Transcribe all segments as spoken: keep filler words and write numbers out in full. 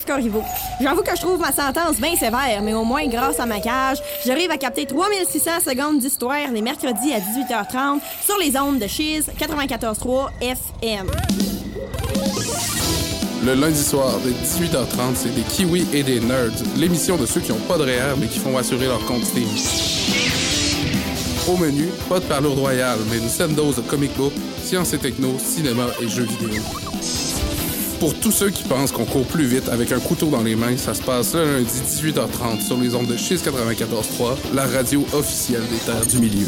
Corriveau. J'avoue que je trouve ma sentence bien sévère, mais au moins, grâce à ma cage, j'arrive à capter trois mille six cents secondes d'histoire les mercredis à dix-huit heures trente sur les ondes de Chiz quatre-vingt-quatorze trois F M. Le lundi soir, dès dix-huit heures trente, c'est des Kiwis et des Nerds, l'émission de ceux qui n'ont pas de R E E R mais qui font assurer leur compte Steam. Au menu, pas de parlour royale, mais une saine dose de comic book, science et techno, cinéma et jeux vidéo. Pour tous ceux qui pensent qu'on court plus vite avec un couteau dans les mains, ça se passe le lundi dix-huit heures trente sur les ondes de Chiz quatre-vingt-quatorze trois, la radio officielle des Terres du Milieu.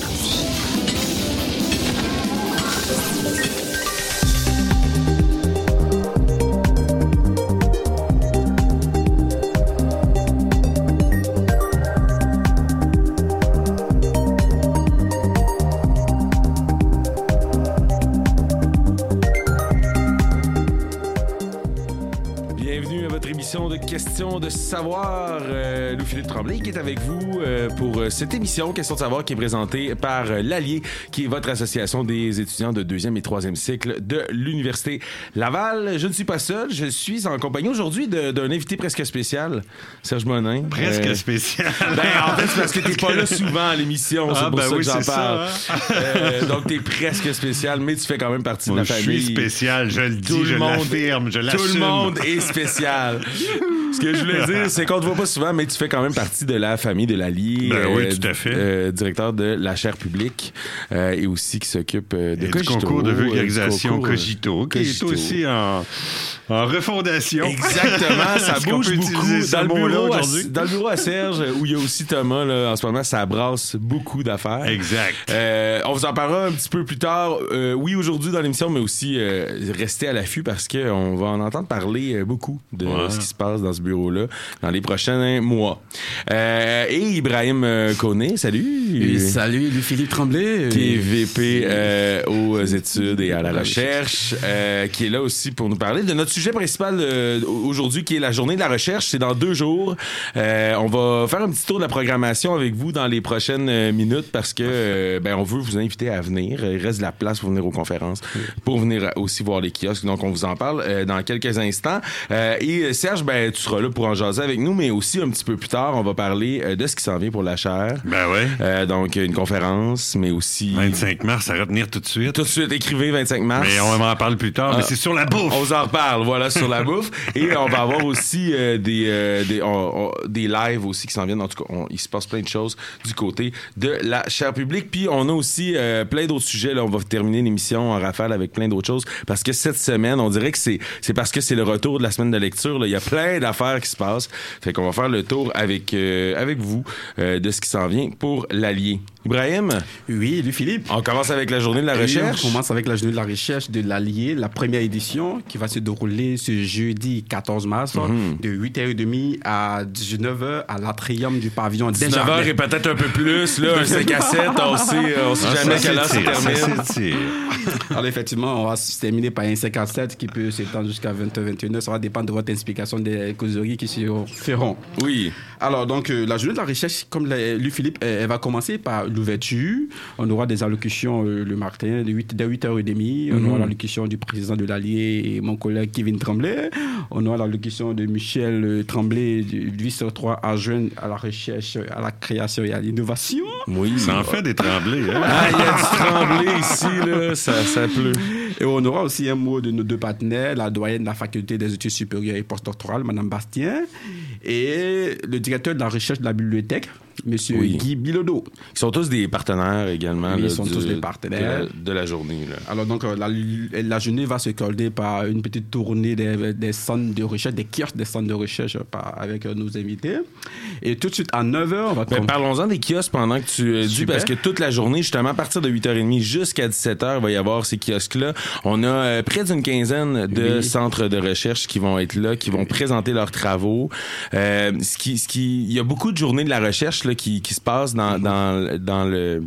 Question de savoir, euh, Louis-Philippe Tremblay qui est avec vous euh, pour euh, cette émission Question de savoir qui est présentée par euh, l'Allier, qui est votre association des étudiants de deuxième et troisième cycle de l'Université Laval. Je ne suis pas seul, je suis en compagnie aujourd'hui de, d'un invité presque spécial, Serge Monin. Presque euh, spécial. Ben, en fait, c'est parce que t'es pas là souvent à l'émission, ah, c'est pour ben ça oui, que j'en c'est parle. Ça, hein? euh, donc t'es presque spécial, mais tu fais quand même partie bon, de la je famille. Je suis spécial, je le dis, tout je le monde, l'affirme, je l'assume. Tout le monde est spécial. Ce que je voulais dire, c'est qu'on te voit pas souvent, mais tu fais quand même partie de la famille de l'Allier. Ben euh, oui, tout à fait. Euh, directeur de la chaire publique euh, et aussi qui s'occupe euh, de et Cogito. Du concours de vulgarisation euh, concours, Cogito, qui Cogito. est aussi en, en refondation. Exactement, ça bouge beaucoup. Dans le, bureau à, aujourd'hui? dans le bureau à Serge, où il y a aussi Thomas, là, en ce moment, ça brasse beaucoup d'affaires. Exact. Euh, on vous en parlera un petit peu plus tard. Euh, oui, aujourd'hui dans l'émission, mais aussi euh, restez à l'affût parce qu'on va en entendre parler beaucoup de ouais. ce qui se passe dans ce bureau-là dans les prochains mois. Euh, et Ibrahim euh, Koné, salut. Et salut, Louis-Philippe Tremblay. Qui est V P euh, aux études et à la recherche, euh, qui est là aussi pour nous parler de notre sujet principal euh, aujourd'hui, qui est la journée de la recherche. C'est dans deux jours. Euh, on va faire un petit tour de la programmation avec vous dans les prochaines euh, minutes parce que euh, ben, on veut vous inviter à venir. Il reste de la place pour venir aux conférences, pour venir aussi voir les kiosques. Donc, on vous en parle euh, dans quelques instants. Euh, et Serge, ben, tu seras là pour en jaser avec nous, mais aussi un petit peu plus tard, on va parler euh, de ce qui s'en vient pour la chaire. Ben ouais. Euh, donc, une conférence, mais aussi... vingt-cinq mars, à retenir tout de suite. Tout de suite, écrivez vingt-cinq mars. Mais on va en parler plus tard, ah, mais c'est sur la bouffe. On vous en reparle, voilà, sur la bouffe. Et on va avoir aussi euh, des, euh, des, on, on, des lives aussi qui s'en viennent. En tout cas, on, il se passe plein de choses du côté de la chaire publique. Puis, on a aussi euh, plein d'autres sujets. Là, on va terminer l'émission en rafale avec plein d'autres choses parce que cette semaine, on dirait que c'est, c'est parce que c'est le retour de la semaine de lecture. Là. Il y a plein d'affaires qui se passent. Fait qu'on va faire le tour avec, euh, avec vous euh, de ce qui s'en vient pour l'Allier. Ibrahim? Oui, lui Philippe. On commence avec la journée de la recherche. Et on commence avec la journée de la recherche de l'Allier, la première édition qui va se dérouler ce jeudi quatorze mars mm-hmm. de huit heures trente à dix-neuf heures à l'atrium du pavillon Desjardins. dix-neuf heures et peut-être un peu plus, là, un cinq à sept, on sait, on sait jamais quelle heure ça termine. Alors effectivement, on va se terminer par un cinq à sept qui peut s'étendre jusqu'à vingt heures vingt et une heures. Ça va dépendre de votre explication des causeries qui se feront. Oui. Alors donc, euh, la journée de la recherche, comme l'a lu Philippe, elle, elle va commencer par l'ouverture. On aura des allocutions euh, le matin de huit, dès huit heures trente. Mm-hmm. On aura l'allocution du président de l'Allier et mon collègue Kevin Tremblay. On aura l'allocution de Michel euh, Tremblay, du vice trois adjoint à la recherche, à la création et à l'innovation. Oui, ça en fait des Tremblay. Hein? Ah, il y a du Tremblay ici, là, ça, ça pleut. Et on aura aussi un mot de nos deux partenaires, la doyenne de la faculté des études supérieures et postdoctorales, Mme Bastien, et le directeur de la recherche de la bibliothèque, M. Oui. Guy Bilodeau. Ils sont tous des partenaires également. Oui, là, ils sont du, tous des partenaires. De la, de la journée. Là. Alors donc, la, la journée va se colder par une petite tournée des, des centres de recherche, des kiosques des centres de recherche par, avec nos invités. Et tout de suite, à neuf heures, on va... Ben, com- parlons-en des kiosques pendant que tu euh, dis, parce que toute la journée, justement, à partir de huit heures trente jusqu'à dix-sept heures, il va y avoir ces kiosques-là. On a euh, près d'une quinzaine de oui. centres de recherche qui vont être là, qui vont présenter leurs travaux. Euh, ce qui, ce qui, il y a beaucoup de journées de la recherche là, qui, qui se passent dans, dans, dans le...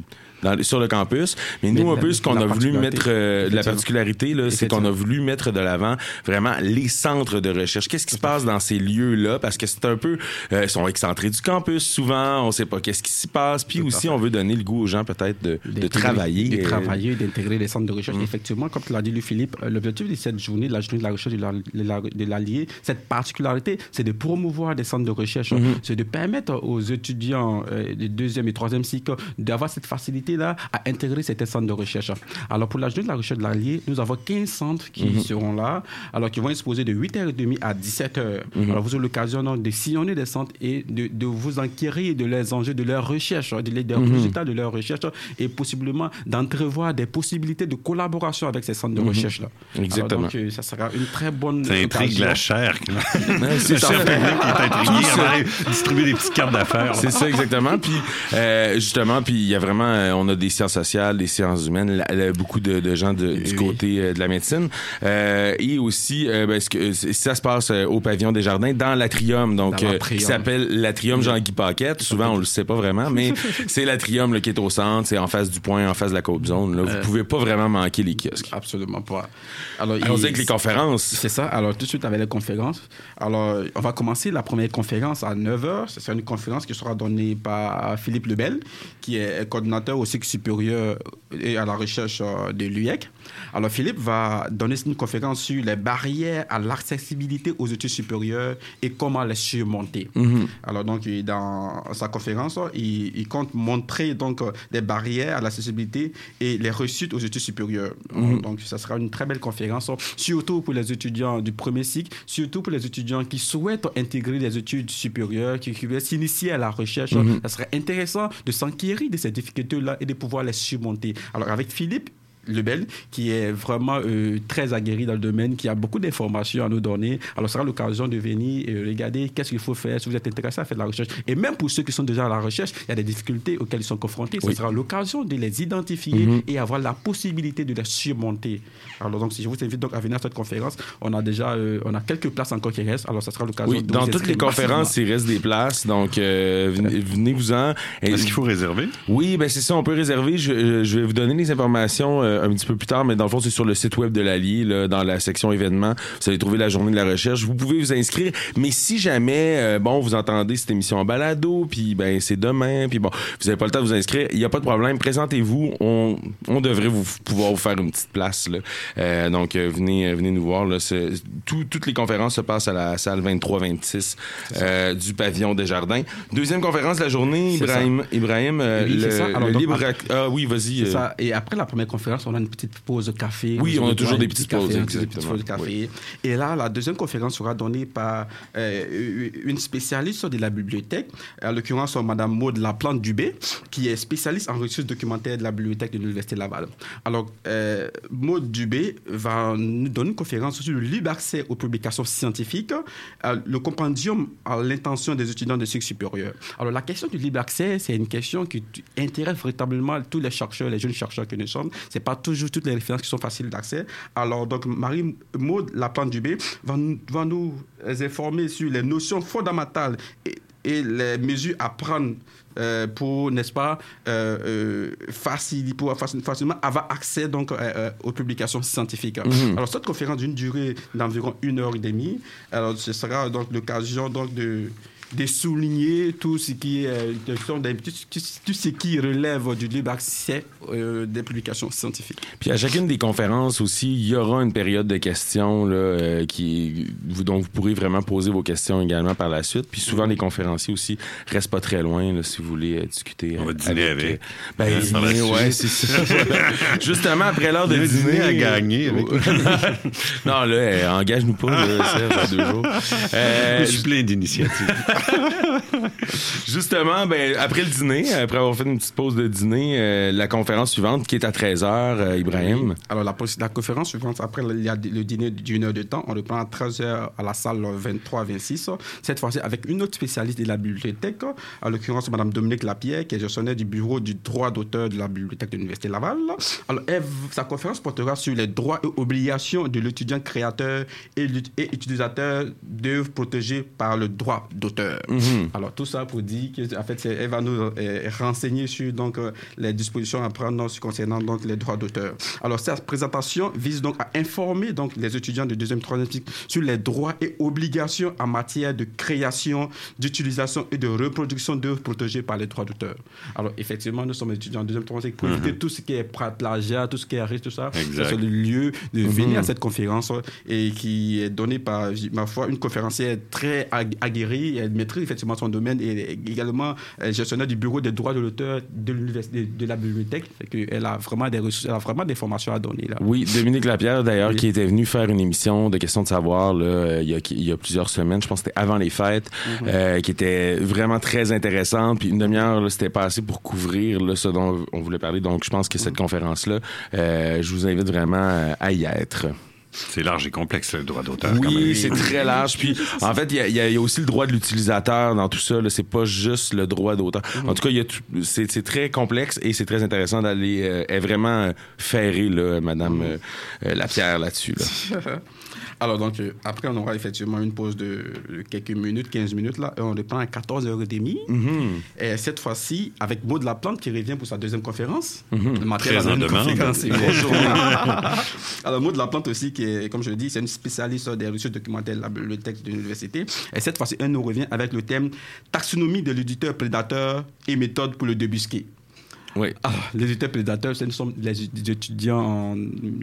dans, sur le campus. Mais nous, Mais un la- peu, ce qu'on la a voulu particularité, mettre, euh, la effectivement. particularité, là, c'est qu'on a voulu mettre de l'avant vraiment les centres de recherche. Qu'est-ce qui se passe dans ces lieux-là? Parce que c'est un peu, euh, ils sont excentrés du campus souvent, on sait pas qu'est-ce qui s'y passe. Puis Tout à aussi, fait. on veut donner le goût aux gens peut-être de, de D'intégrer- travailler. De euh, travailler, d'intégrer les centres de recherche. Effectivement, comme tu l'as dit, Louis Philippe, euh, l'objectif de cette journée, de la journée de la recherche de la- de la- de l'Allier, cette particularité, c'est de promouvoir des centres de recherche. C'est de permettre aux étudiants euh, de deuxième et troisième cycle d'avoir cette facilité-là à intégrer certains centres de recherche. Alors, pour la journée de la recherche de l'Allier, nous avons quinze centres qui seront là, alors qui vont exposer de huit heures trente à dix-sept heures. Alors, vous aurez l'occasion donc, de sillonner des centres et de, de vous enquérir de leurs enjeux, de leurs recherches, de, des résultats de leurs recherches et possiblement d'entrevoir des possibilités de collaboration avec ces centres de recherche-là. Exactement. Alors, donc, euh, ça sera une très bonne Ça intrigue occasion. la chair. Ouais, c'est Le ça. chef technique qui est intrigué. Tout On ça. va aller distribuer des petites cartes d'affaires. C'est ça, exactement. Puis, euh, justement, puis il y a vraiment, euh, on a des sciences sociales, des sciences humaines, la- la- beaucoup de, de gens de- du Oui. côté euh, de la médecine. Euh, et aussi, euh, ben, ce que, c- ça se passe euh, au pavillon des Jardins, dans l'atrium, donc, Dans euh, l'atrium. qui s'appelle l'atrium Jean-Guy Paquette. Souvent, on le sait pas vraiment, mais c'est l'atrium là, qui est au centre, c'est en face du point, en face de la Côte Zone. Là. Vous Euh, pouvez pas vraiment manquer les kiosques. Absolument pas. Alors, Allons-y il- avec les conférences. C'est ça. Alors, tout de suite avec les conférences. Alors, on va commencer la première conférence à neuf heures. C'est une conférence qui sera donnée par Philippe Lebel, qui est coordinateur au cycle supérieur et à la recherche euh, de l'U E C. Alors, Philippe va donner une conférence sur les barrières à l'accessibilité aux études supérieures et comment les surmonter. Mm-hmm. Alors, donc, il- dans sa conférence, il, il compte montrer donc euh, les barrières à l'accessibilité et les réussites aux études supérieures. Mm-hmm. Donc, ça sera une très belle conférence, surtout pour les étudiants du premier cycle, surtout pour les étudiants qui souhaitent intégrer les études supérieures, qui, qui veulent s'initier à la recherche. Mm-hmm. Ça serait intéressant de s'enquérir de ces difficultés-là et de pouvoir les surmonter. Alors, avec Philippe Lebel, qui est vraiment euh, très aguerri dans le domaine, qui a beaucoup d'informations à nous donner. Alors, ce sera l'occasion de venir et regarder qu'est-ce qu'il faut faire si vous êtes intéressé à faire de la recherche. Et même pour ceux qui sont déjà à la recherche, il y a des difficultés auxquelles ils sont confrontés. Ce Oui. sera l'occasion de les identifier Mm-hmm. et avoir la possibilité de les surmonter. Alors, donc, si je vous invite donc à venir à cette conférence, on a déjà euh, on a quelques places encore qui restent. Alors, ça sera l'occasion Oui, de dans vous toutes les inscrire conférences, massivement. il reste des places, donc euh, venez- venez-vous-en. Et- Est-ce qu'il faut réserver? Oui, ben c'est ça, on peut réserver. Je, je vais vous donner les informations euh, un petit peu plus tard, mais dans le fond, c'est sur le site web de l'Allier, là, dans la section événements. Vous allez trouver la journée de la recherche. Vous pouvez vous inscrire, mais si jamais, euh, bon, vous entendez cette émission en balado, puis ben c'est demain, puis bon, vous n'avez pas le temps de vous inscrire, il n'y a pas de problème. Présentez-vous, on, on devrait vous pouvoir vous faire une petite place. Là. Euh, donc, euh, venez, euh, venez nous voir. Là. C'est, tout, toutes les conférences se passent à la salle vingt-trois vingt-six euh, du pavillon des Jardins. Deuxième conférence de la journée, C'est Ibrahim. Ibrahim, euh, Oui, le, c'est ça. Alors, le donc, libre... après- ac- Ah oui, vas-y. C'est euh, ça. Et après la première conférence, on a une petite pause café. Oui, Vous on a aurez toujours droit à des une petites petite pauses, café, une petite exactement. pause de café. Et là, la deuxième conférence sera donnée par euh, une spécialiste de la bibliothèque, en l'occurrence Mme Maud Laplante-Dubé, qui est spécialiste en recherche documentaire de la bibliothèque de l'Université Laval. Alors, euh, Maud Dubé va nous donner une conférence sur le libre accès aux publications scientifiques, euh, le compendium à l'intention des étudiants de cycle supérieur. Alors, la question du libre accès, c'est une question qui t- intéresse véritablement tous les chercheurs, les jeunes chercheurs que nous sommes. Ce n'est pas toujours toutes les références qui sont faciles d'accès. Alors, donc, Marie-Maud Laplante-Dubé va, nous- va nous informer sur les notions fondamentales et, et les mesures à prendre euh, pour, n'est-ce pas, euh, euh, facile, pour faci- facilement avoir accès donc, euh, euh, aux publications scientifiques. Mm-hmm. Alors, cette conférence d'une durée d'environ une heure et demie, alors, ce sera donc l'occasion donc, de de souligner tout ce qui est euh, tout, tout, tout ce qui relève du libre accès euh, des publications scientifiques. Puis à chacune des conférences aussi, il y aura une période de questions là, euh, qui, vous, dont vous pourrez vraiment poser vos questions également par la suite. Puis souvent, les conférenciers aussi restent pas très loin là, si vous voulez euh, discuter. On va euh, dîner avec. euh, ben, Euh, par la dîner, ouais, suite. c'est ça. Justement, après l'heure de Il y a un dîner... dîner à gagner avec- non, là, euh, engage-nous pas, là, Serge, dans deux jours. Euh, Je suis plein d'initiatives. Justement, ben, après le dîner, après avoir fait une petite pause de dîner, euh, la conférence suivante qui est à treize heures, euh, Ibrahim. Oui. Alors, la, la conférence suivante, après il y a le dîner d'une heure de temps, on reprend à treize heures à la salle vingt-trois vingt-six, cette fois-ci avec une autre spécialiste de la bibliothèque, en l'occurrence Mme Dominique Lapierre, qui est gestionnaire du bureau du droit d'auteur de la bibliothèque de l'Université Laval. Alors, elle, sa conférence portera sur les droits et obligations de l'étudiant créateur et, et utilisateur d'œuvres protégées par le droit d'auteur. d'auteur. Mm-hmm. Alors, tout ça pour dire qu'en fait, c'est, elle va nous euh, renseigner sur donc, euh, les dispositions à prendre concernant donc, les droits d'auteur. Alors, cette présentation vise donc à informer donc, les étudiants de deuxième et troisième cycle sur les droits et obligations en matière de création, d'utilisation et de reproduction d'œuvres protégées par les droits d'auteur. Alors, effectivement, nous sommes étudiants en deuxième et troisième cycle pour éviter mm-hmm. tout ce qui est plagiat, tout ce qui est risque, tout ça. Exact. C'est le lieu de mm-hmm. venir à cette conférence et qui est donnée par, ma foi, une conférencière très aguerrie. Elle maîtrise effectivement son domaine et également gestionnaire du bureau des droits de l'auteur de l'université de la bibliothèque. Elle a vraiment des ressources, elle a vraiment des formations à donner là. Oui, Dominique Lapierre d'ailleurs oui. qui était venu faire une émission de questions de savoir là, il, y a, il y a plusieurs semaines, je pense que c'était avant les fêtes, mm-hmm. euh, qui était vraiment très intéressante. Puis une demi-heure, là, c'était pas assez pour couvrir là, ce dont on voulait parler. Donc je pense que cette mm-hmm. conférence-là, euh, je vous invite vraiment à y être. C'est large et complexe, le droit d'auteur. Oui, quand même. c'est très large. Puis, en fait, il y, y, y a aussi le droit de l'utilisateur dans tout ça. Là. C'est pas juste le droit d'auteur. Mm-hmm. En tout cas, y a tout, c'est, c'est très complexe et c'est très intéressant d'aller... Euh, est vraiment ferrée, là, Madame mm-hmm. euh, Lapierre, là-dessus. Là. Alors, donc, euh, après, on aura effectivement une pause de, de quelques minutes, quinze minutes, là, et on reprend à quatorze heures trente. Mm-hmm. Et cette fois-ci, avec Maud Laplante qui revient pour sa deuxième conférence. Mm-hmm. Très en demande. Bonjour. Alors, Maud Laplante aussi, qui est, comme je le dis, c'est une spécialiste des recherches documentaires de la bibliothèque de l'université. Et cette fois-ci, elle nous revient avec le thème « Taxonomie de l'éditeur prédateur et méthode pour le débusquer ». Oui. Alors, les éditeurs prédateurs, ce sont les étudiants en,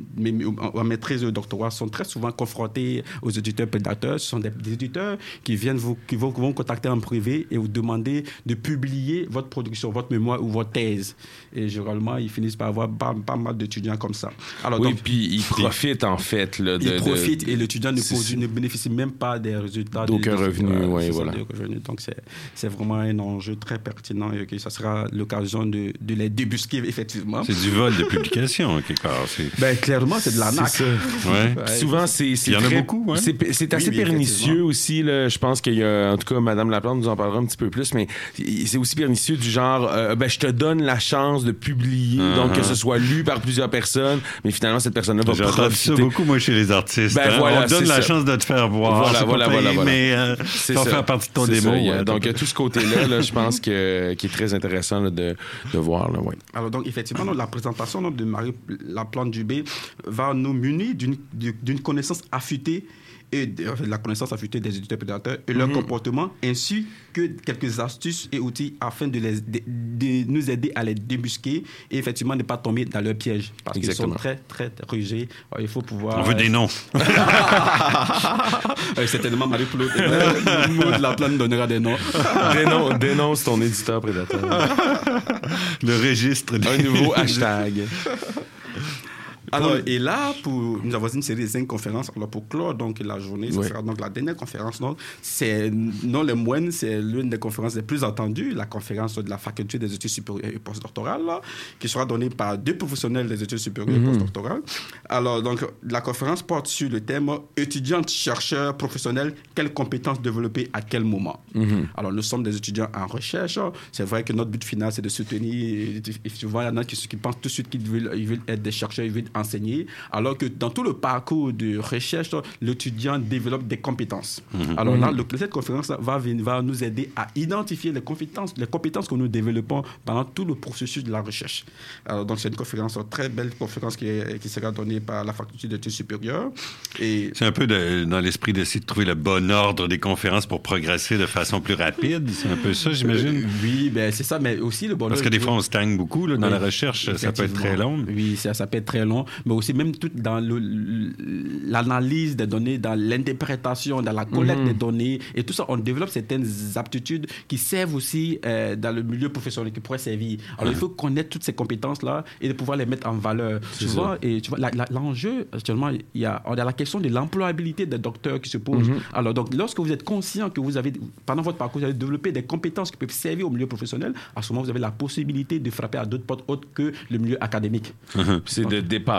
en maîtrise de doctorat sont très souvent confrontés aux éditeurs prédateurs. Ce sont des, des éditeurs qui viennent vous, qui vont, vont contacter en privé et vous demander de publier votre production, votre mémoire ou votre thèse. Et généralement, ils finissent par avoir pas, pas mal d'étudiants comme ça. Alors, oui, donc, puis ils profitent en fait. Là, de, ils profitent de, et l'étudiant ne, pose, ne bénéficie même pas des résultats. D'aucun des, revenu, euh, oui, voilà. Revenus. Donc, c'est, c'est vraiment un enjeu très pertinent et que ça sera l'occasion de, de les débusquer, effectivement. C'est du vol de publication, quelque part. C'est... Ben, clairement, c'est de l'arnaque. C'est ça. Ouais. Ouais. Souvent, c'est, c'est Il y en très, a beaucoup. Hein? C'est, c'est assez oui, oui, pernicieux aussi. Là. Je pense qu'il y a, en tout cas, Mme Laplante nous en parlera un petit peu plus, mais c'est aussi pernicieux du genre, euh, ben, je te donne la chance de publier, uh-huh. donc que ce soit lu par plusieurs personnes, mais finalement, cette personne-là va J'ai profiter. entendu ça beaucoup, moi, chez les artistes. Ben, hein? voilà, on te donne la ça. chance de te faire voir. Voilà, voilà, payé, voilà, voilà. Mais euh, c'est ça va ça. faire partie de ton c'est démo. Ça, il y a, ouais, donc, il y a tout ce côté-là, là, je pense que, qui est très intéressant là, de, de voir. Là, ouais. Alors, donc, effectivement, la présentation donc, de Marie Laplante-Dubé va nous munir d'une, d'une connaissance affûtée et de la connaissance affûtée des éditeurs prédateurs et leur mm-hmm. comportement, ainsi que quelques astuces et outils afin de, les, de, de nous aider à les débusquer et effectivement ne pas tomber dans leur piège. Parce Exactement. Qu'ils sont très, très rugés. Il faut pouvoir... On veut des noms. Certainement, Marie-Claude de Laplante donnera des noms. Dénonce, dénonce ton éditeur prédateur. Le registre. Un nouveau hashtag. Alors, et là, pour, nous avons une série de cinq conférences. Alors, pour clore donc, la journée, ce oui. sera donc la dernière conférence. Donc, c'est non les moyennes, c'est l'une des conférences les plus attendues, la conférence de la faculté des études supérieures et postdoctorales, là, qui sera donnée par deux professionnels des études supérieures mm-hmm. et postdoctorales. Alors, donc, la conférence porte sur le thème étudiants, chercheurs, professionnels, quelles compétences développer à quel moment. Mm-hmm. Alors, nous sommes des étudiants en recherche. C'est vrai que notre but final, c'est de soutenir. Et souvent, il y en a qui, qui pensent tout de suite qu'ils veulent, ils veulent être des chercheurs, ils veulent enseigner, alors que dans tout le parcours de recherche, l'étudiant développe des compétences. Mmh. Alors là, le, cette conférence va, va nous aider à identifier les compétences, les compétences que nous développons pendant tout le processus de la recherche. Alors, donc, c'est une conférence, une très belle conférence qui, est, qui sera donnée par la faculté d'études supérieures. Et... C'est un peu de, dans l'esprit d'essayer de trouver le bon ordre des conférences pour progresser de façon plus rapide. C'est un peu ça, j'imagine. Euh, oui, ben, c'est ça, mais aussi le bon Parce ordre... que des fois, on stagne beaucoup là, dans oui, la recherche. Ça peut être très long. Oui, ça, ça peut être très long. Mais aussi même tout dans le, l'analyse des données, dans l'interprétation, dans la collecte mmh. des données et tout ça, on développe certaines aptitudes qui servent aussi euh, dans le milieu professionnel, qui pourraient servir. Alors mmh. il faut connaître toutes ces compétences-là et de pouvoir les mettre en valeur. Tu vois, et tu vois, la, la, l'enjeu, actuellement, il y a, on a la question de l'employabilité des docteurs qui se pose. Mmh. Alors donc, lorsque vous êtes conscient que vous avez, pendant votre parcours, vous avez développé des compétences qui peuvent servir au milieu professionnel, à ce moment, vous avez la possibilité de frapper à d'autres portes autres que le milieu académique. Mmh. C'est de dépasser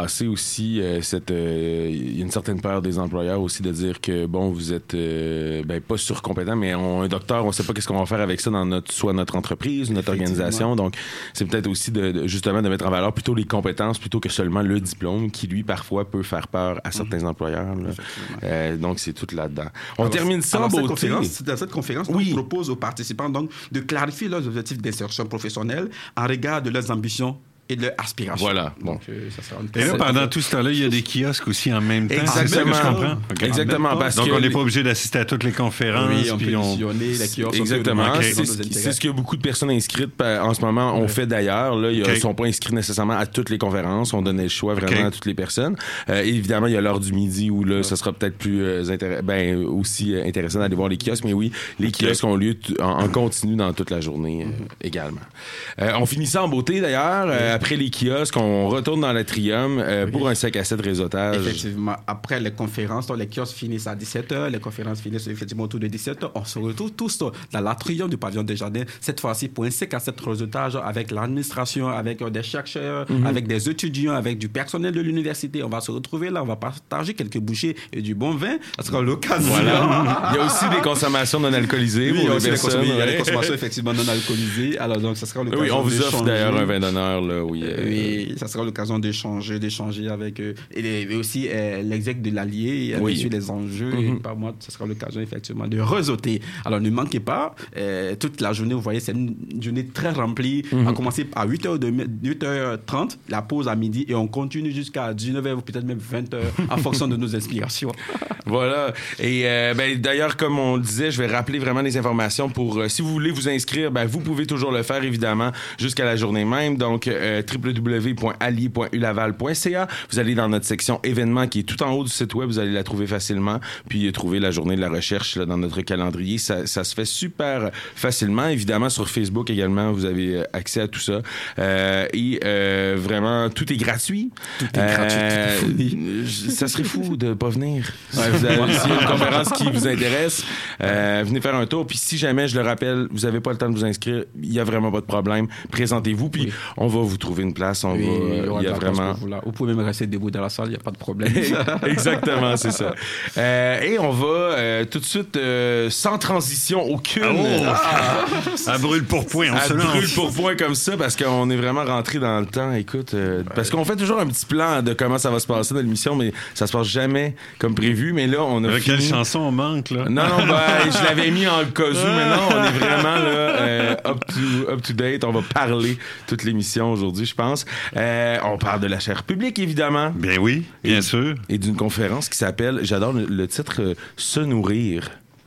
passer aussi euh, cette... Il euh, y a une certaine peur des employeurs aussi de dire que, bon, vous êtes euh, ben, pas surcompétent, mais on, un docteur, on sait pas qu'est-ce qu'on va faire avec ça dans notre soit notre entreprise, notre organisation. Donc, c'est peut-être aussi de, de, justement de mettre en valeur plutôt les compétences plutôt que seulement le diplôme qui, lui, parfois, peut faire peur à certains mmh. employeurs. Euh, donc, c'est tout là-dedans. On alors, termine ça en beauté. Dans cette conférence, oui. on propose aux participants donc, de clarifier leurs objectifs d'insertion professionnelle en regard de leurs ambitions et de leur aspiration. Voilà. Bon. Donc, euh, ça sera une... Et là, pendant tout ce temps-là, il y a des kiosques aussi en même temps. Exactement. Je comprends. Okay. Exactement. Parce Donc, que on n'est pas obligé d'assister à toutes les conférences. Oui, on peut on... visionner les kiosques. Exactement. Okay. C'est, ce, c'est ce que beaucoup de personnes inscrites en ce moment ont ouais. fait d'ailleurs. Là, ils ne okay. sont pas inscrits nécessairement à toutes les conférences. On donnait le choix vraiment okay. à toutes les personnes. Euh, évidemment, il y a l'heure du midi où là, ouais. ça sera peut-être plus euh, intéress- ben, aussi euh, intéressant d'aller voir les kiosques. Mais oui, les okay. kiosques ont lieu t- en, en continu dans toute la journée euh, mm-hmm. également. Euh, on finit ça en beauté d'ailleurs. Euh, oui. Après les kiosques, on retourne dans l'atrium euh, oui. pour un cinq à sept réseautage. Effectivement, après les conférences, donc les kiosques finissent à dix-sept heures, les conférences finissent effectivement autour de dix-sept heures. On se retrouve tous dans l'atrium du pavillon des Jardins, cette fois-ci pour un cinq à sept réseautage avec l'administration, avec euh, des chercheurs, mm-hmm. avec des étudiants, avec du personnel de l'université. On va se retrouver là, on va partager quelques bouchées et du bon vin. Ça sera l'occasion. Voilà. Il y a aussi des consommations non alcoolisées. Oui, il y a aussi des consommations, il y a des consommations effectivement non alcoolisées. Alors donc, ça sera l'occasion. Oui, on vous d'échanger. offre d'ailleurs un vin d'honneur. Là, oui, euh... oui, ça sera l'occasion d'échanger, d'échanger avec eux. Et, les, et aussi euh, l'exec de l'Allier, oui. avec les enjeux. Mm-hmm. Et par moi, ça sera l'occasion effectivement de réseauter. Alors ne manquez pas, euh, toute la journée, vous voyez, c'est une journée très remplie. Mm-hmm. On a commencé à huit heures trente, la pause à midi, et on continue jusqu'à dix-neuf heures ou peut-être même vingt heures en fonction de nos inspirations. Voilà. Et euh, ben, d'ailleurs, comme on le disait, je vais rappeler vraiment les informations pour, euh, si vous voulez vous inscrire, ben, vous pouvez toujours le faire, évidemment, jusqu'à la journée même. Donc, euh, w w w point allier point u laval point c a. Vous allez dans notre section événements qui est tout en haut du site web. Vous allez la trouver facilement. Puis, euh, trouver la journée de la recherche là, dans notre calendrier. Ça, ça se fait super facilement. Évidemment, sur Facebook également, vous avez accès à tout ça. Euh, et euh, vraiment, tout est gratuit. Tout est euh, gratuit. Euh, ça serait fou de pas venir. Ouais, vous avez, s'il y a une conférence qui vous intéresse, euh, venez faire un tour. Puis si jamais, je le rappelle, vous n'avez pas le temps de vous inscrire, il n'y a vraiment pas de problème. Présentez-vous, puis oui. on va vous trouver une place. On oui, va, il y, il y a vraiment... Vous, vous pouvez même rester debout dans la salle, il n'y a pas de problème. Exactement, c'est ça. Euh, et on va euh, tout de suite, euh, sans transition aucune... Ah, oh. ah, à brûle pour point, on à se lance. brûle pour point comme ça, parce qu'on est vraiment rentré dans le temps. Écoute, euh, parce qu'on fait toujours un petit plan de comment ça va se passer dans l'émission, mais ça se passe jamais comme prévu. Mais là, on a Avec fini... quelle chanson on manque, là? Non, non, ben, je l'avais mis en cas où, mais non, on est vraiment là, euh, up, to, up to date. On va parler toute l'émission aujourd'hui, je pense. Euh, on parle de la chaire publique, évidemment. Bien oui, bien et, sûr. Et d'une conférence qui s'appelle, j'adore le, le titre, euh, Se nourrir.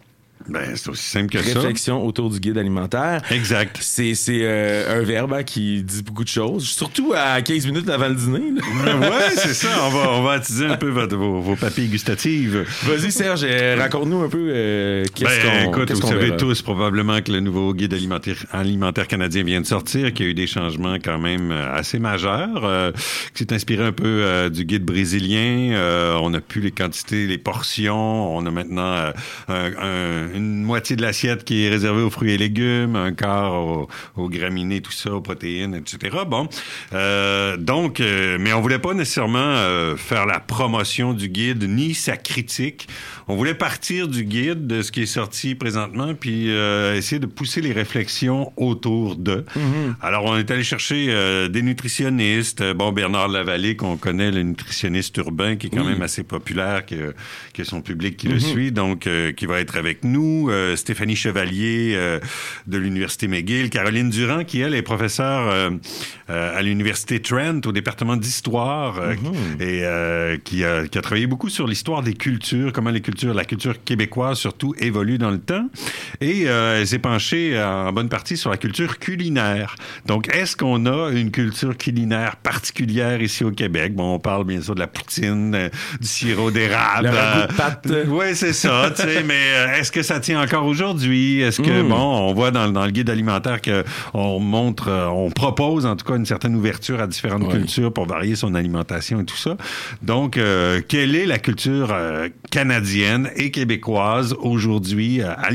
Ben, c'est aussi simple que Réflexion ça. Réflexion autour du guide alimentaire. Exact. C'est, c'est euh, un verbe hein, qui dit beaucoup de choses, surtout à quinze minutes avant le dîner. Oui, c'est ça. On va, on va attiser un peu votre, vos, vos papilles gustatives. Vas-y, Serge, euh, raconte-nous un peu euh, qu'est-ce ben, qu'on écoute, qu'est-ce vous qu'on savez verra. tous probablement que le nouveau guide alimentaire, alimentaire canadien vient de sortir, qu'il y a eu des changements quand même assez majeurs, euh, qui s'est inspiré un peu euh, du guide brésilien. Euh, on n'a plus les quantités, les portions. On a maintenant euh, un, un, une moitié de l'assiette qui est réservée aux fruits et légumes, un quart aux, aux graminées, tout ça, aux protéines, et cetera. Bon, euh, donc, euh, mais on voulait pas nécessairement euh, faire la promotion du guide ni sa critique. On voulait partir du guide, de ce qui est sorti présentement, puis euh, essayer de pousser les réflexions autour d'eux. Mm-hmm. Alors, on est allé chercher euh, des nutritionnistes. Bon, Bernard Lavallée, qu'on connaît, le nutritionniste urbain, qui est quand oui. même assez populaire, qui a son public qui mm-hmm. le suit, donc euh, qui va être avec nous. Euh, Stéphanie Chevalier euh, de l'Université McGill, Caroline Durand, qui, elle, est professeure euh, euh, à l'Université Trent, au département d'histoire, euh, mm-hmm. et euh, qui, a, qui a travaillé beaucoup sur l'histoire des cultures, comment les cultures, la culture québécoise surtout, évolue dans le temps. Et euh, elle s'est penchée en bonne partie sur la culture culinaire. Donc, est-ce qu'on a une culture culinaire particulière ici au Québec? Bon, on parle bien sûr de la poutine, euh, du sirop d'érable. Le ragoût de pâte. Euh, oui, c'est ça, tu sais, mais euh, est-ce que ça tient encore aujourd'hui? Est-ce que, mmh. bon, on voit dans, dans le guide alimentaire qu'on montre, euh, on propose en tout cas une certaine ouverture à différentes oui. cultures pour varier son alimentation et tout ça. Donc, euh, quelle est la culture euh, canadienne et québécoise aujourd'hui euh, alimentaire?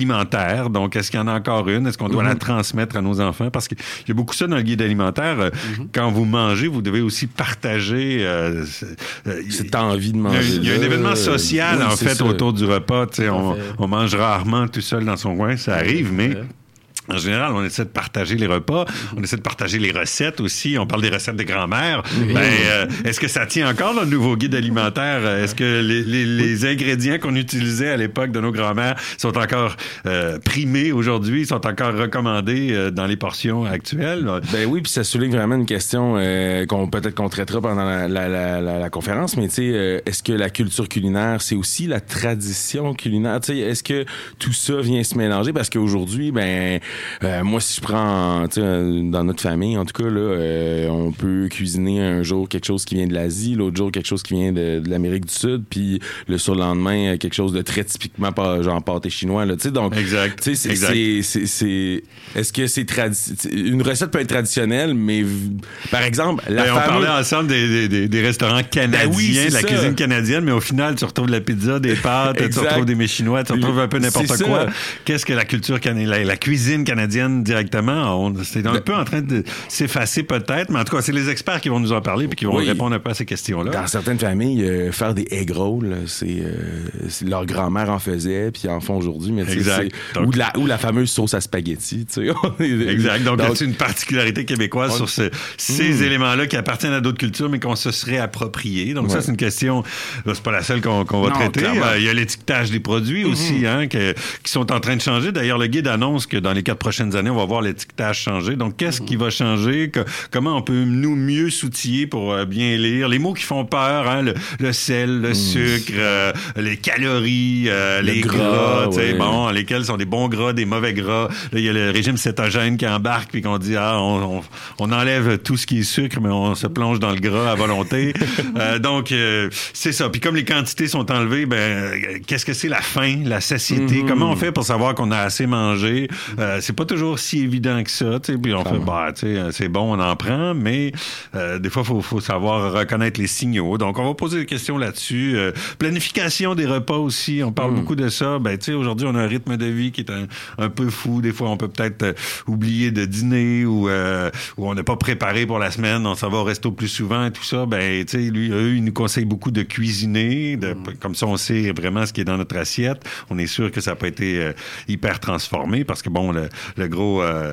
alimentaire. Donc, est-ce qu'il y en a encore une? Est-ce qu'on doit mm-hmm. la transmettre à nos enfants? Parce qu'il y a beaucoup ça dans le guide alimentaire. Mm-hmm. Quand vous mangez, vous devez aussi partager... Euh, euh, cette envie de manger. Il y a, il y a un événement social, oui, en fait, ça. autour du repas. On, on mange rarement tout seul dans son coin. Ça arrive, mais... En général, on essaie de partager les repas, on essaie de partager les recettes aussi. On parle des recettes des grands-mères. Mm-hmm. Ben, euh, est-ce que ça tient encore dans le nouveau guide alimentaire? Est-ce que les, les, les ingrédients qu'on utilisait à l'époque de nos grands-mères sont encore euh, primés aujourd'hui, sont encore recommandés euh, dans les portions actuelles? Ben oui, puis ça souligne vraiment une question euh, qu'on peut-être qu'on traitera pendant la, la, la, la, la conférence, mais tu sais, euh, est-ce que la culture culinaire, c'est aussi la tradition culinaire? Tu sais, est-ce que tout ça vient se mélanger? Parce qu'aujourd'hui, ben Euh, moi, si je prends, tu sais, dans notre famille, en tout cas, là, euh, on peut cuisiner un jour quelque chose qui vient de l'Asie, l'autre jour quelque chose qui vient de, de l'Amérique du Sud, puis le surlendemain, quelque chose de très typiquement genre pâté chinois, là, tu sais, donc, exact. Tu sais, c'est, exact. c'est, c'est, c'est, est-ce que c'est tradi- une recette peut être traditionnelle, mais par exemple, la ben, fameuse... on parlait ensemble des, des, des restaurants canadiens, ben oui, de la ça. cuisine canadienne, mais au final, tu retrouves de la pizza, des pâtes, tu retrouves des mets chinois, tu retrouves un peu n'importe c'est quoi. Ça. Qu'est-ce que la culture canadienne, la, la cuisine canadienne directement, on, c'est un le... peu en train de s'effacer peut-être, mais en tout cas, c'est les experts qui vont nous en parler puis qui vont oui. répondre un peu à ces questions-là. Dans certaines familles, euh, faire des egg rolls, c'est, euh, c'est leur grand-mère en faisait puis en font aujourd'hui, mais exact. Donc, ou, de la, ou la fameuse sauce à spaghetti, tu sais. Exact. Donc, Donc c'est une particularité québécoise on... sur ce, ces mmh. éléments-là qui appartiennent à d'autres cultures, mais qu'on se serait appropriés. Donc ouais. ça, c'est une question. Là, c'est pas la seule qu'on, qu'on va non, traiter. Euh, il y a l'étiquetage des produits mmh. aussi, hein, que, qui sont en train de changer. D'ailleurs, le guide annonce que dans les quatre prochaines années, on va voir l'étiquetage changer. Donc, qu'est-ce mmh. qui va changer? Que, comment on peut nous mieux s'outiller pour euh, bien lire? Les mots qui font peur, hein, le, le sel, le mmh. sucre, euh, les calories, euh, les gras, gras ouais. bon, lesquels sont des bons gras, des mauvais gras. Là, il y a le régime cétogène qui embarque puis qu'on dit, ah, on, on, on enlève tout ce qui est sucre, mais on se plonge dans le gras à volonté. euh, donc, euh, c'est ça. Puis comme les quantités sont enlevées, ben, qu'est-ce que c'est la faim, la satiété? Mmh. Comment on fait pour savoir qu'on a assez mangé? Euh, c'est pas toujours si évident que ça, tu sais. Puis on fait, bah, tu sais, c'est bon, on en prend, mais euh, des fois, faut, faut savoir reconnaître les signaux. Donc, on va poser des questions là-dessus. Euh, planification des repas aussi, on parle mmh. beaucoup de ça. Ben, tu sais, aujourd'hui, on a un rythme de vie qui est un, un peu fou. Des fois, on peut peut-être euh, oublier de dîner ou, euh, ou on n'est pas préparé pour la semaine, on s'en va au resto plus souvent et tout ça. Ben, tu sais, lui, eux, ils nous conseillent beaucoup de cuisiner. De, mmh. Comme ça, on sait vraiment ce qui est dans notre assiette. On est sûr que ça n'a pas été euh, hyper transformé parce que, bon, le, le gros... Euh,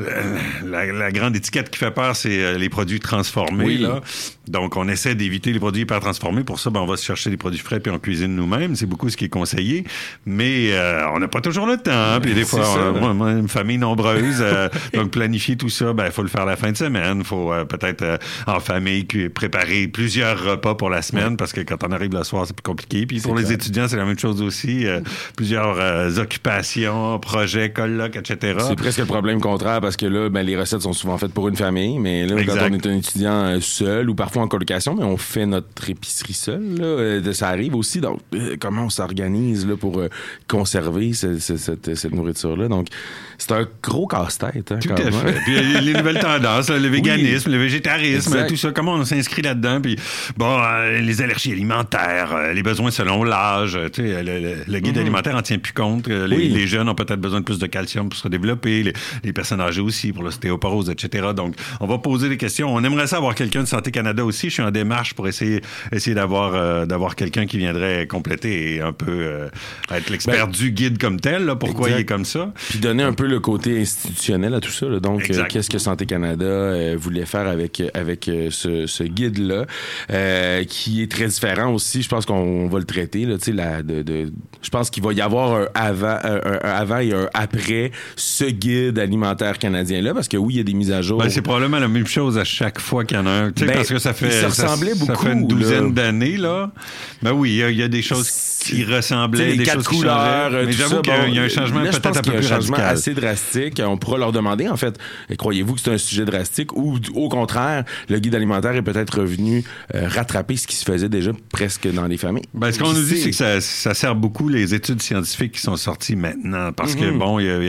la, la grande étiquette qui fait peur, c'est euh, les produits transformés. Oui. Là. Donc, on essaie d'éviter les produits hyper transformés. Pour ça, ben, on va se chercher des produits frais puis on cuisine nous-mêmes. C'est beaucoup ce qui est conseillé. Mais euh, on n'a pas toujours le temps. Hein, puis des fois, ça, on, on a une famille nombreuse. euh, donc, planifier tout ça, ben, il faut le faire la fin de semaine. Il faut euh, peut-être euh, en famille préparer plusieurs repas pour la semaine oui. parce que quand on arrive le soir, c'est plus compliqué. Puis pour clair. Les étudiants, c'est la même chose aussi. Euh, plusieurs euh, occupations, projets, colloques, et cetera. C'est presque le problème contraire parce que là, ben, les recettes sont souvent faites pour une famille. Mais là, exact. Quand on est un étudiant seul ou parfois en colocation, mais on fait notre épicerie seul. Là, ça arrive aussi. Donc, euh, comment on s'organise là, pour euh, conserver ce, ce, cette, cette nourriture-là? Donc, c'est un gros casse-tête. Hein, tout à fait. Puis les nouvelles tendances, le véganisme, oui. le végétarisme, exact. Tout ça, comment on s'inscrit là-dedans? Puis, bon, euh, les allergies alimentaires, euh, les besoins selon l'âge. Tu sais, le, le, le guide mm-hmm. alimentaire en tient plus compte. Les, oui. les jeunes ont peut-être besoin de plus de calcium pour se développer. Les, les personnes âgées aussi pour l'ostéoporose, et cetera. Donc, on va poser des questions. On aimerait ça avoir quelqu'un de Santé Canada aussi. Je suis en démarche pour essayer, essayer d'avoir, euh, d'avoir quelqu'un qui viendrait compléter et un peu euh, être l'expert ben, du guide comme tel. Là, pourquoi exact. Il est comme ça. Puis donner un peu le côté institutionnel à tout ça. Là. Donc, euh, qu'est-ce que Santé Canada euh, voulait faire avec, avec euh, ce, ce guide-là, euh, qui est très différent aussi. Je pense qu'on va le traiter. Là, la, de, de, je pense qu'il va y avoir un avant, un, un avant et un après ce guide alimentaire canadien-là, parce que oui, il y a des mises à jour. Ben, c'est probablement la même chose à chaque fois qu'il y en a un. Ben, parce que ça fait, ça ressemblait ça, beaucoup, ça fait une douzaine là. d'années. Là. Ben oui, il y, y a des choses qui ressemblaient, les des quatre choses couleurs, qui changeaient. Mais j'avoue ça, qu'il bon, y a un changement là, peut-être un peu plus radical. Un changement assez drastique. On pourra leur demander, en fait, croyez-vous que c'est un sujet drastique ou, au contraire, le guide alimentaire est peut-être revenu euh, rattraper ce qui se faisait déjà presque dans les familles? Ben, ce qu'on nous dit, c'est que ça, ça sert beaucoup les études scientifiques qui sont sorties maintenant. Parce mm-hmm. que, bon, il y, y avait beaucoup de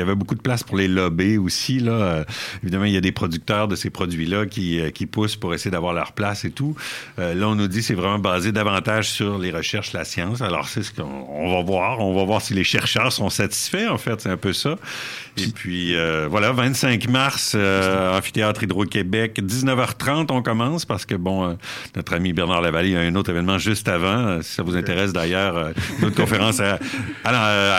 place pour les lobbys aussi. Là. Euh, évidemment, il y a des producteurs de ces produits-là qui, euh, qui poussent pour essayer d'avoir leur place et tout. Euh, là, on nous dit que c'est vraiment basé davantage sur les recherches, la science. Alors, c'est ce qu'on on va voir. On va voir si les chercheurs sont satisfaits, en fait. C'est un peu ça. Et puis, euh, voilà, vingt-cinq mars, euh, Amphithéâtre Hydro-Québec, dix-neuf heures trente, on commence parce que, bon, euh, notre ami Bernard Lavallée a un autre événement juste avant. Euh, si ça vous intéresse, d'ailleurs, euh, une autre conférence à, à,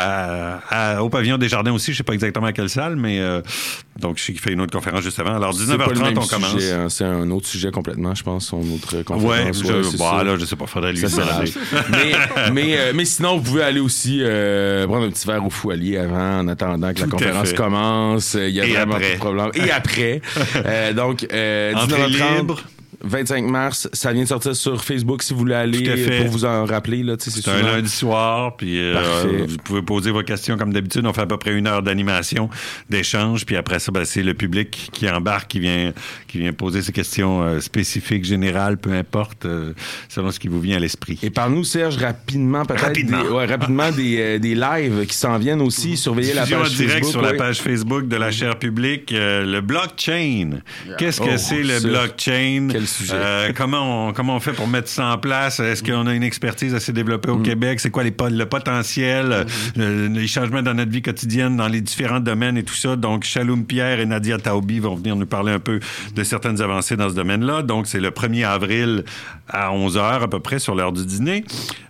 à, à, au Pavillon des Jardins aussi. Je sais pas exactement à quelle salle, mais euh, donc, je sais qu'il fait une autre conférence juste avant. Alors, dix-neuf heures trente, on commence. Sujet, hein, c'est un autre sujet complètement, je pense, son autre conférence. Ouais, ouais, je, bon, là, je sais pas, faudrait lui demander. mais, mais, euh, mais sinon, vous pouvez aller aussi euh, prendre un petit verre au Foualier avant, en attendant que Tout la conférence commence. Il y a Et vraiment après. pas de problème. Et après. euh, donc, euh, dix-neuf heures trente. vingt-cinq mars, ça vient de sortir sur Facebook si vous voulez aller pour vous en rappeler. Là, c'est c'est souvent... un lundi soir, puis euh, vous pouvez poser vos questions comme d'habitude. On fait à peu près une heure d'animation, d'échange, puis après ça, ben, c'est le public qui embarque, qui vient, qui vient poser ses questions euh, spécifiques, générales, peu importe, euh, selon ce qui vous vient à l'esprit. Et parle-nous, Serge, rapidement, peut-être Rapidement. Des, ouais, rapidement des, euh, des lives qui s'en viennent aussi. Surveillez la Diffusion page en direct Facebook, sur ouais. la page Facebook de la chaire publique. Euh, le blockchain. Qu'est-ce que Oh, c'est le ça. blockchain? Quel sujet. Euh, comment, on, comment on fait pour mettre ça en place? Est-ce qu'on a une expertise assez développée au Mm. Québec? C'est quoi les, le potentiel, mm. euh, les changements dans notre vie quotidienne, dans les différents domaines et tout ça? Donc, Chaloum Pierre et Nadia Taoubi vont venir nous parler un peu de certaines avancées dans ce domaine-là. Donc, c'est le premier avril à onze heures à peu près sur l'heure du dîner.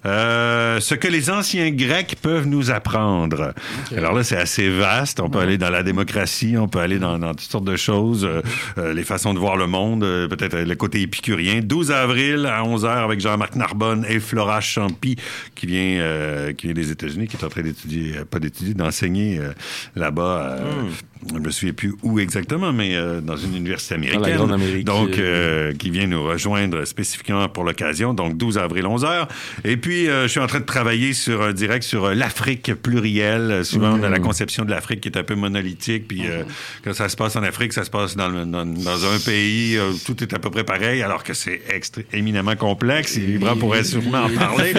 Euh, ce que les anciens Grecs peuvent nous apprendre. Okay. Alors là, c'est assez vaste. On peut ouais. aller dans la démocratie, on peut aller dans, dans toutes sortes de choses, euh, euh, les façons de voir le monde, euh, peut-être le côté épicurien. douze avril à onze heures avec Jean-Marc Narbonne et Flora Champy qui vient, euh, qui vient des États-Unis, qui est en train d'étudier, euh, pas d'étudier, d'enseigner euh, là-bas. Euh, mm. Je ne me souviens plus où exactement, mais euh, dans une université américaine. Dans la Grande Amérique. Donc, euh, qui vient nous rejoindre spécifiquement pour l'occasion. Donc, douze avril, onze heures. Et puis, euh, je suis en train de travailler sur un direct sur euh, l'Afrique plurielle. Souvent, mmh. on a la conception de l'Afrique qui est un peu monolithique. Puis, euh, quand ça se passe en Afrique, ça se passe dans, le, dans, dans un pays. Euh, tout est à peu près pareil, alors que c'est extré- éminemment complexe. Et Libra pourrait sûrement en parler.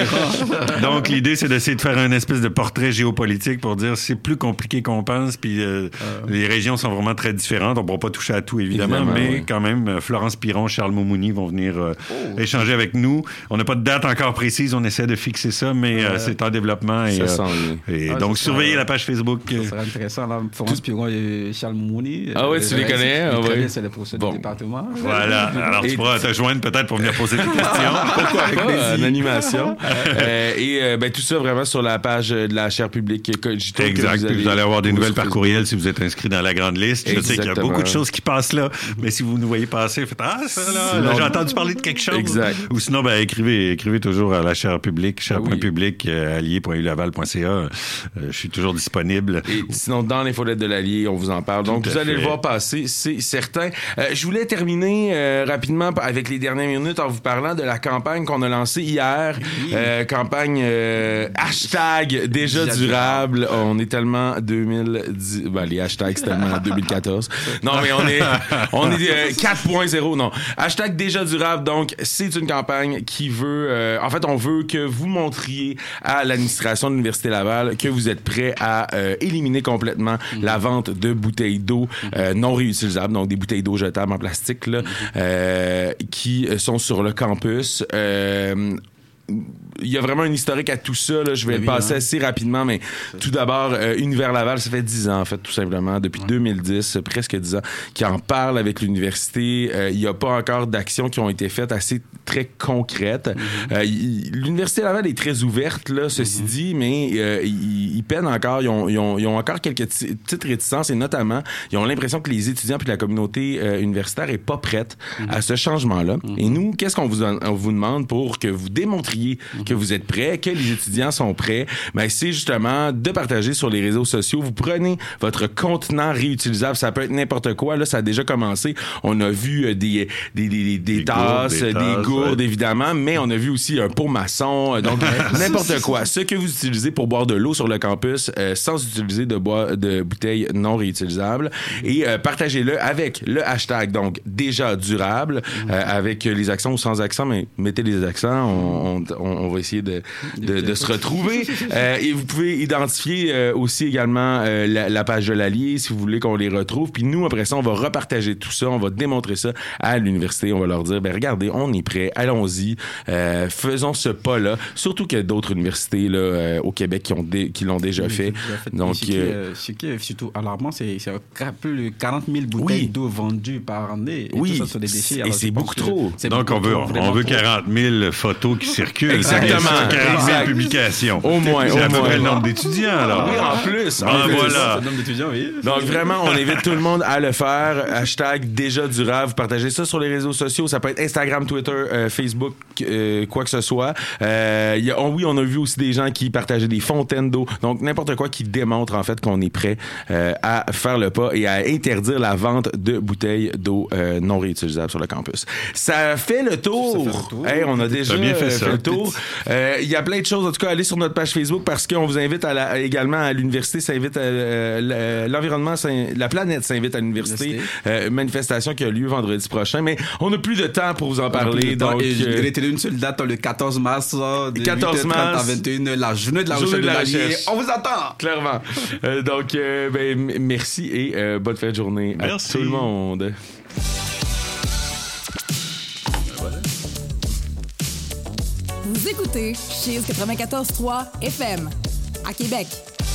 Donc, l'idée, c'est d'essayer de faire un espèce de portrait géopolitique pour dire c'est plus compliqué qu'on pense. Puis, euh, euh... les régions sont vraiment très différentes. On ne pourra pas toucher à tout, évidemment, évidemment mais oui. quand même, Florence Piron, Charles Moumouni vont venir euh, oh. échanger avec nous. On n'a pas de date encore précise. On essaie de fixer ça, mais euh, c'est en développement. Et, ça euh, et ah, donc, surveillez la page Facebook. Ça serait intéressant. Là, Florence Piron et Charles Moumouni. Ah oui, tu les connais? Ah, oui. C'est le professeur bon. du département. Voilà. Alors, tu pourras te joindre peut-être pour venir poser des questions. Pourquoi pas? En animation. euh, et euh, ben, tout ça vraiment sur la page de la chaire publique Cogito. Exact. Vous allez, vous allez avoir des nouvelles par courriel si vous êtes inscrit dans la grande liste. Je Exactement. sais qu'il y a beaucoup de choses qui passent là, mais si vous nous voyez passer, faites ah ça là, là j'ai entendu parler de quelque chose. Exact. Ou sinon ben écrivez écrivez toujours à la chaire publique, chaire.public euh, allié point u laval point c a. Euh, je suis toujours disponible. Et sinon dans l'infolette de l'Allier, on vous en parle. Donc vous allez fait. le voir passer, c'est certain. Euh, je voulais terminer euh, rapidement avec les dernières minutes en vous parlant de la campagne qu'on a lancée hier, oui. euh, campagne euh, hashtag déjà durable. On est tellement deux mille dix ben les hashtags c'est tellement deux mille quatorze. Non, mais on est, on est euh, quatre point zéro, non. Hashtag déjà durable, donc c'est une campagne qui veut... Euh, en fait, on veut que vous montriez à l'administration de l'Université Laval que vous êtes prêt à euh, éliminer complètement mm-hmm. la vente de bouteilles d'eau euh, non réutilisables, donc des bouteilles d'eau jetables en plastique, là, euh, qui sont sur le campus. Euh, il y a vraiment un historique à tout ça. Là. Je vais oui, le passer hein. assez rapidement, mais c'est tout d'abord, euh, Univers Laval, ça fait dix ans, en fait, tout simplement, depuis ouais. deux mille dix, presque dix ans, qui en parle avec l'université. Euh, il n'y a pas encore d'actions qui ont été faites assez très concrètes. Mm-hmm. Euh, il, l'Université Laval est très ouverte, là, ceci mm-hmm. dit, mais euh, ils, ils peinent encore. Ils ont, ils ont, ils ont encore quelques t- petites réticences, et notamment, ils ont l'impression que les étudiants puis la communauté euh, universitaire est pas prête mm-hmm. à ce changement-là. Mm-hmm. Et nous, qu'est-ce qu'on vous, on vous demande pour que vous démontriez Mm-hmm. que vous êtes prêts, que les étudiants sont prêts, ben c'est justement de partager sur les réseaux sociaux. Vous prenez votre contenant réutilisable, ça peut être n'importe quoi. Là, ça a déjà commencé. On a vu des des des, des, des tasses, gourdes, des, tasses, des gourdes ouais. évidemment, mais on a vu aussi un pot maçon, donc n'importe quoi. Ce que vous utilisez pour boire de l'eau sur le campus, euh, sans utiliser de bois de bouteilles non réutilisables, et euh, partagez-le avec le hashtag donc déjà durable, euh, avec les accents ou sans accent, mais mettez les accents. On, on On, on va va essayer de, de, de se retrouver. Euh, et vous pouvez identifier euh, aussi également euh, la, la page de l'Allier si vous voulez qu'on les retrouve. Puis nous, après ça, on va repartager tout ça. On va démontrer ça à l'université. On va leur dire, ben regardez, on est prêts. Allons-y. Euh, faisons ce pas-là. Surtout qu'il y a d'autres universités là, euh, au Québec qui, ont dé- qui l'ont déjà Oui, fait. fait. Donc, ce, qui euh, est, ce qui est surtout alarmant, c'est, c'est plus de quarante mille bouteilles oui. d'eau vendues par année. Et oui, tout ça sur des déchets. et Alors, c'est je pense beaucoup que trop. c'est Donc, beaucoup on veut, trop, on vraiment veut trop. quarante mille photos qui circulent. Exactement. quarante mille Exact. publications. Au moins, C'est au à peu moins. près le nombre d'étudiants, alors. Oui, en plus. Ben en plus. voilà. C'est le nombre d'étudiants, oui. Donc vraiment, on invite tout le monde à le faire. Hashtag déjà durable. Partagez ça sur les réseaux sociaux. Ça peut être Instagram, Twitter, euh, Facebook, euh, quoi que ce soit. Euh, y a, on, oui, on a vu aussi des gens qui partageaient des fontaines d'eau. Donc n'importe quoi qui démontre en fait qu'on est prêt euh, à faire le pas et à interdire la vente de bouteilles d'eau euh, non réutilisables sur le campus. Ça fait le tour. Ça fait le tour. Hey, on a déjà bien fait euh, ça. fait le tour. Euh, Il y a plein de choses. En tout cas, allez sur notre page Facebook parce qu'on vous invite à la, également à l'université. Ça invite à, euh, l'environnement, la planète s'invite à l'université. Euh, manifestation qui a lieu vendredi prochain. Mais on n'a plus de temps pour vous en parler. Donc, et euh, retenez une seule date, le quatorze mars, de quatorze huit heures trente mars, à vingt et une heures, la journée de la journée recherche de de la l'Allier. recherche. On vous attend! clairement. Euh, donc, euh, ben, m- merci et euh, bonne fin de journée Merci. à tout le monde. Vous écoutez Cheese quatre-vingt-quatorze trois F M à Québec.